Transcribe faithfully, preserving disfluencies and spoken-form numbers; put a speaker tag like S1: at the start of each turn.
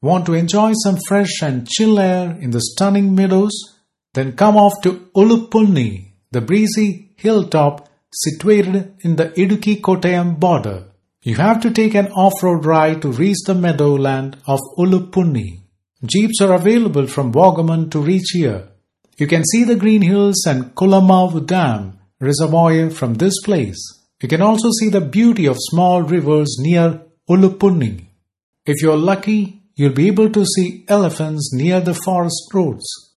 S1: Want to enjoy some fresh and chill air in the stunning meadows? Then come off to Uluppunni, the breezy hilltop situated in the Idukki-Kottayam border. You have to take an off-road ride to reach the meadowland of Uluppunni. Jeeps are available from Wagaman to reach here. You can see the green hills and Kulamavu Dam reservoir from this place. You can also see the beauty of small rivers near Uluppunni. If you're lucky, you'll be able to see elephants near the forest roads.